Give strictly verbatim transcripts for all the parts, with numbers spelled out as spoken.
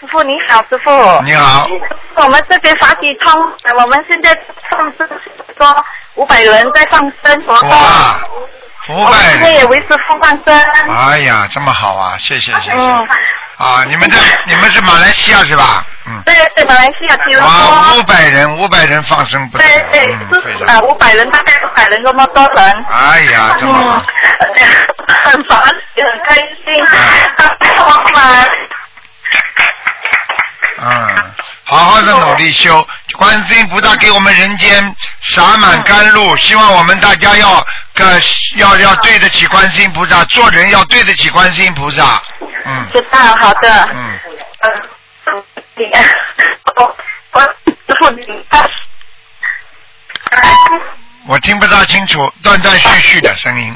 师傅你好，师傅。 你好。 我们这边法体通，我们现在放生说五百人在放生活动。 哇，五百人。 我们也为师傅放生。 哎呀，这么好啊！谢谢谢谢。 嗯。 啊，你们这你们是马来西亚是吧？嗯。 对对，马来西亚吉隆坡。 哇，五百人，五百人放生不得了。 对对，是啊，五百人大概五百人这么多人。 哎呀，这么好。 嗯，很烦，也很开心。我们。 嗯，好好的努力修，观世音菩萨给我们人间洒满甘露，希望我们大家要个要要对得起观世音菩萨，做人要对得起观世音菩萨。嗯。 知道，好的。 嗯。 嗯，你，我我师傅你。 我听不大清楚，断断续续的声音。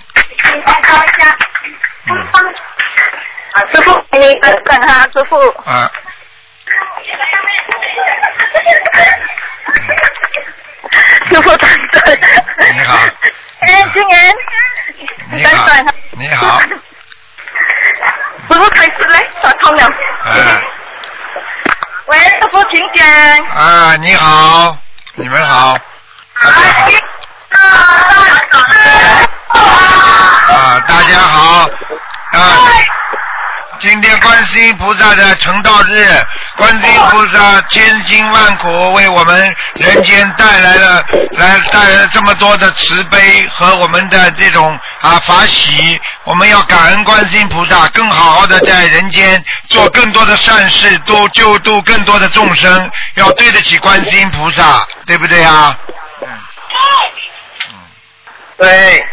嗯。啊，师傅，你等等哈，师傅。 啊。 师傅等等。 你好。 哎，金元。 你好。你好。 师傅开始来，打通了。 啊。 喂，师傅请讲。 啊，你好，你们好。啊，大家好。啊。今天观世音菩萨的成道日，观世音菩萨千辛万苦为我们人间带来了来带来了这么多的慈悲和我们的这种啊法喜，我们要感恩观世音菩萨，更好好的在人间做更多的善事，多救度更多的众生，要对得起观世音菩萨，对不对啊？嗯。嗯。 对。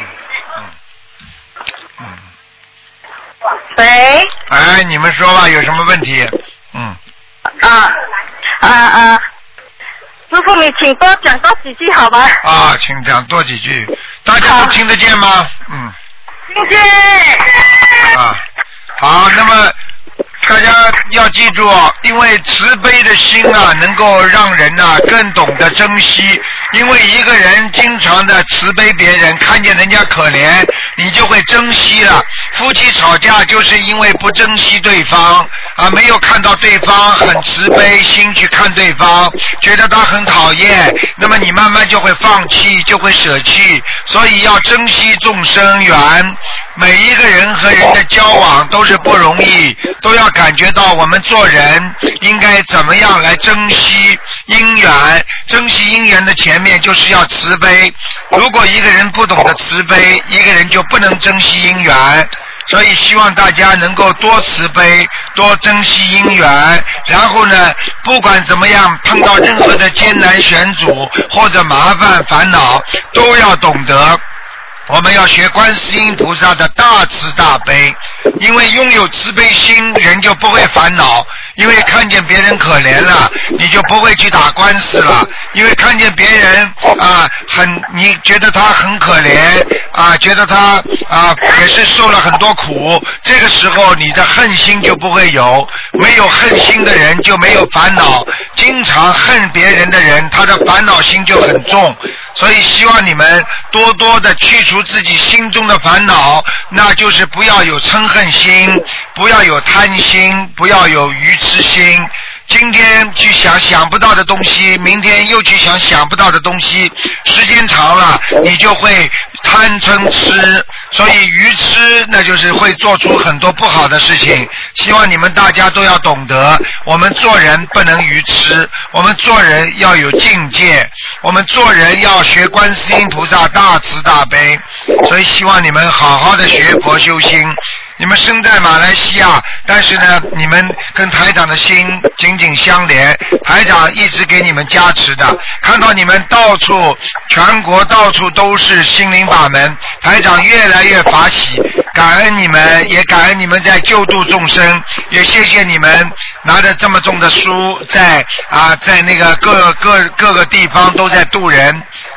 喂。 哎，你们说吧，有什么问题？嗯。 啊啊啊！师傅，你请多讲多几句好吗？ 啊，请讲多几句，大家都听得见吗？嗯。 听见。 啊，好，那么大家要记住，因为慈悲的心啊，能够让人呐、啊、更懂得珍惜。因为一个人经常的慈悲别人，看见人家可怜，你就会珍惜了。夫妻吵架就是因为不珍惜对方啊，没有看到对方很慈悲心去看对方，觉得他很讨厌，那么你慢慢就会放弃，就会舍弃。所以要珍惜众生缘，每一个人和人的交往都是不容易，都要感觉到我们做人应该怎么样来珍惜因缘，珍惜因缘的前面就是要慈悲。如果一个人不懂得慈悲，一个人就不能珍惜因缘。所以希望大家能够多慈悲，多珍惜因缘，然后呢，不管怎么样，碰到任何的艰难险阻或者麻烦烦恼，都要懂得我们要学观世音菩萨的大慈大悲，因为拥有慈悲心，人就不会烦恼。因为看见别人可怜了，你就不会去打官司了。因为看见别人啊，很你觉得他很可怜啊，觉得他啊也是受了很多苦，这个时候你的恨心就不会有。没有恨心的人就没有烦恼，经常恨别人的人，他的烦恼心就很重。所以希望你们多多的去除自己心中的烦恼，那就是不要有嗔恨心，不要有贪心，不要有愚痴心。今天去想想不到的东西，明天又去想想不到的东西，时间长了你就会贪嗔痴，所以愚痴那就是会做出很多不好的事情。希望你们大家都要懂得，我们做人不能愚痴，我们做人要有境界，我们做人要学观世音菩萨大慈大悲。所以希望你们好好的学佛修心。你们生在马来西亚，但是呢，你们跟台长的心紧紧相连，台长一直给你们加持的。看到你们到处，全国到处都是心灵法门，台长越来越法喜，感恩你们，也感恩你们在救度众生，也谢谢你们拿着这么重的书，在啊，在那个各各各个地方都在度人。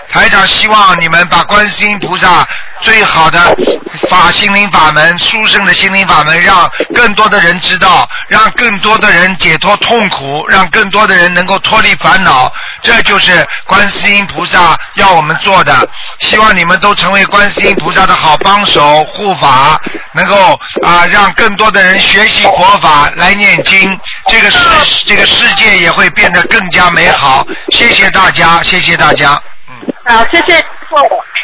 台长希望你们把观世音菩萨最好的法心灵法门、殊胜的心灵法门，让更多的人知道，让更多的人解脱痛苦，让更多的人能够脱离烦恼，这就是观世音菩萨要我们做的。希望你们都成为观世音菩萨的好帮手护法，能够啊让更多的人学习佛法来念经，这个世这个世界也会变得更加美好。谢谢大家，谢谢大家。 好，谢谢师父。